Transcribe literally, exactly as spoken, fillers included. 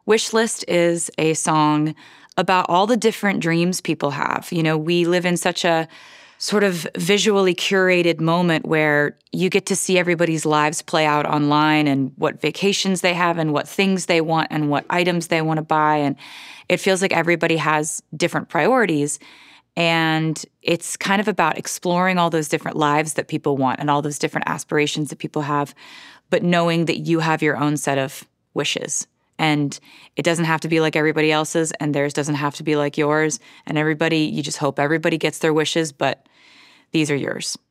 Wish List is a song about all the different dreams people have. You know, we live in such a sort of visually curated moment where you get to see everybody's lives play out online and what vacations they have and what things they want and what items they want to buy. And it feels like everybody has different priorities. And it's kind of about exploring all those different lives that people want and all those different aspirations that people have, but knowing that you have your own set of wishes. And it doesn't have to be like everybody else's, and theirs doesn't have to be like yours. And everybody, you just hope everybody gets their wishes, but these are yours.